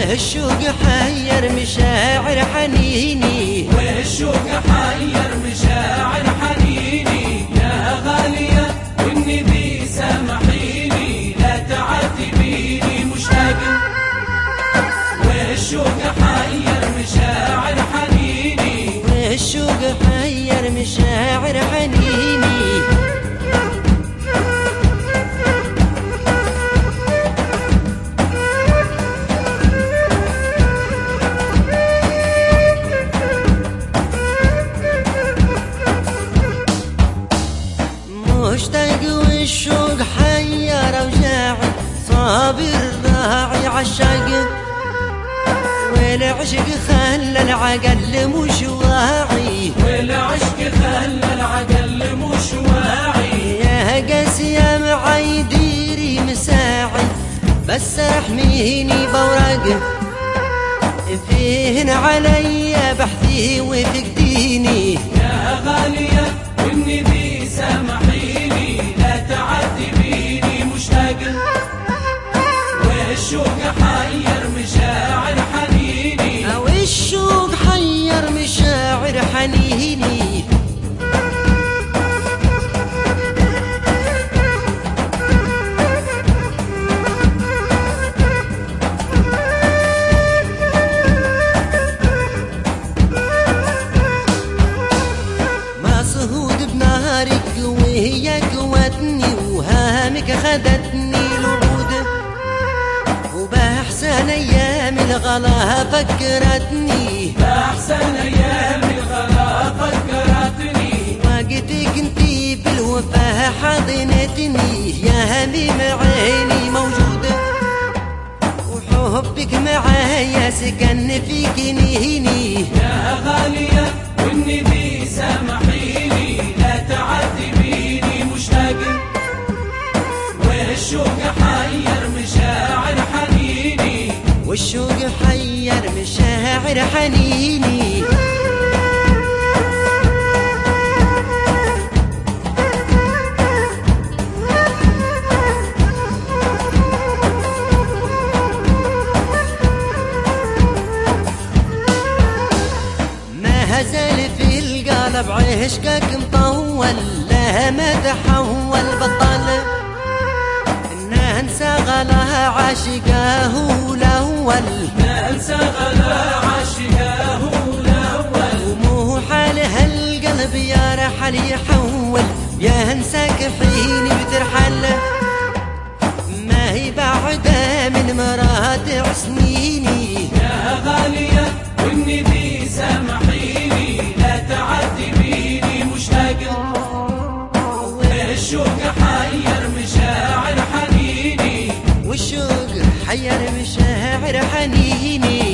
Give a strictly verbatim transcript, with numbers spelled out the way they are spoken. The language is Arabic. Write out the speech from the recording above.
والشوق حير مشاعر حنيني، والشوق حير مشاعر حنيني، يا غالية والنبي سامحيني لا تعذبيني مشتاق. والشوق حير مشاعر حنيني، والشوق حير مشاعر حنيني. مشتاق والشوق حير اوجاعي، صابر راعي عالشاق، والعشق خلى العقل مش واعي، والعشق خلى العقل مش واعي. يا قاسية معاي ديري مساعي، بس احميني بوراق فيهن علي بحثي وفقديني. يا غالية والنبي سامحيني لا تعذبيني مشتاق. والشوق حير مشاعر حنيني، والشوق حير مشاعر حنيني. مصهود بنارك وهي قوتني، وهامك خدتني الوعود، وبأحسن أيام الغلا فكرتني، بأحسن أيام الغلا فكرتني. وقتك انتي بالوفا حضنتني، يا هميم عيني موجودة، وحبك معايا سكن في جنيني. يا غالية والنبي سامحيني لا تعذبيني مشتاق. والشوق حير مشاعر حنيني، والشوق حير مشاعر حنيني. ما هزال في القلب عشقك مطول، لا ما تحول بطل، إن انسى غلا عاشقاه الاول، لا انسى غلا عاشقاه الاول. ومو حال هالقلب يا رحل يحول، يا انساك حين بترحل، ما هي بعده من مراتع سنيني. يا غالية والنبي سامحيني لا تعذبيني مشتاق. والشوق حير مشاعر حنيني، والشوق حير مشاعر حنيني.